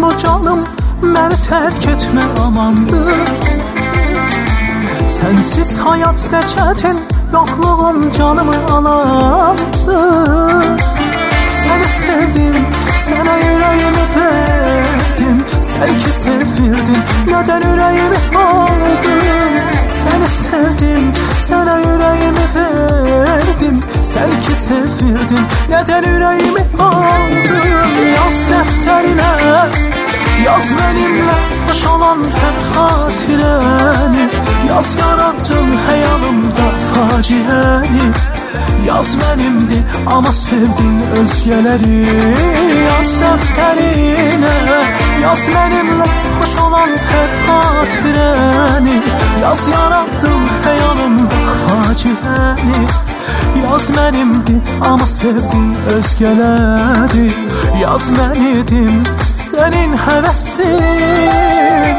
canım, məni tərk etmə amandır. Sənsiz həyat nə çətin, yoxluğun canımı alandır. Səni sevdim, sənə ürəyimi verdim. Sən ki sevirdin, nədən ürəyimi aldın? Səni sevdim, sənə ürəyimi verdim. Sən ki sevirdin, nədən ürəyimi aldın? Yaz dəftərinə, yaz mənimlə xoş olan hər xatirəni. Yaz yarattın xəyalımda faciəni. Yaz mənimdir, amma sevdin özgələri. Yaz dəftərinə, yaz mənimlə xoş olan hər xatirəni. Yaz yarattın xəyalımda faciəni. Yaz mənimdir, amma sevdin özgələri. Yaz mən idim, sənin həvəsin.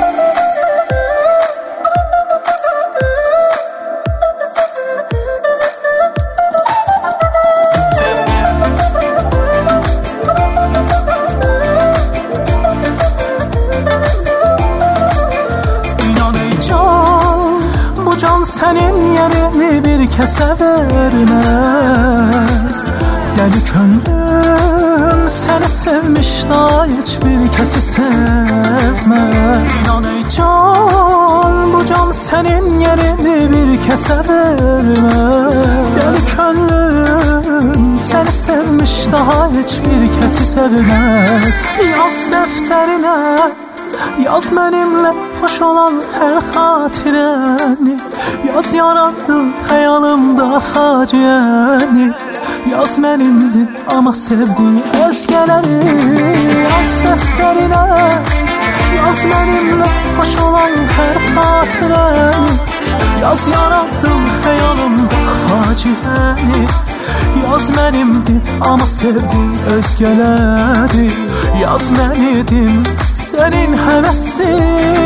Can sənin yerini bir kəsə verməz. Dəli könlüm səni sevmiş da heç bir kəsi sevməz. İnan ey can, bu can sənin yerini bir kəsə verməz. Dəli könlüm səni sevmiş daha heç bir kəsi sevməz. Yaz dəftərinə, yaz mənimlə xoş olan hər xatirəni. Yaz yarattın xəyalımda faciəni. Yaz mənimdir, amma sevdin özgələri. Yaz dəftərinə, yaz mənimlə xoş olan hər xatirəni. Yaz yarattın xəyalımda faciəni. Yaz mənimdir, amma sevdin özgələri. Yaz mən idim, sənin həvəsin.